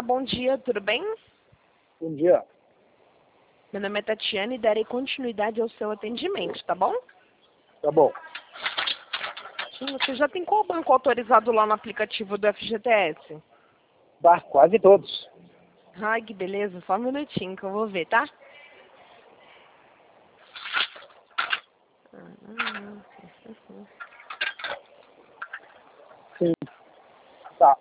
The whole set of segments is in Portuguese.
bom dia, tudo bem? Bom dia. Meu nome é Tatiana e darei continuidade ao seu atendimento, tá bom? Tá bom. Sim, você já tem qual banco autorizado lá no aplicativo do FGTS? Quase todos. Ai, que beleza, só um minutinho que eu vou ver, tá? Sim. Tá.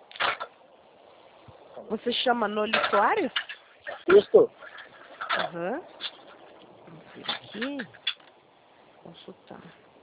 Você chama Noli Soares? Isso. Aham. Vamos ver aqui. Consultar.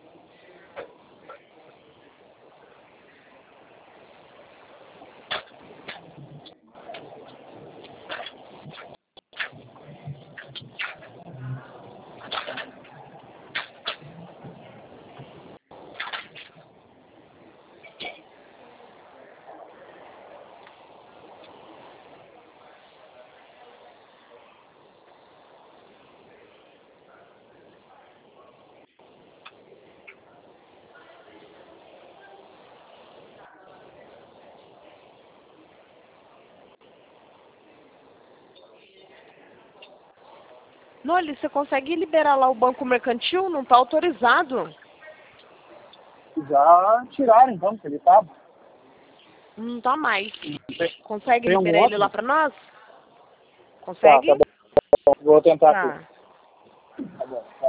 Noli, você consegue liberar lá o banco mercantil? Não tá autorizado. Já tiraram então, que ele tava. Não tá mais. Tem, Consegue tem algum liberar ele outro? lá pra nós? Tá Consegue? bom. Vou tentar aqui. Tá. Tá bom.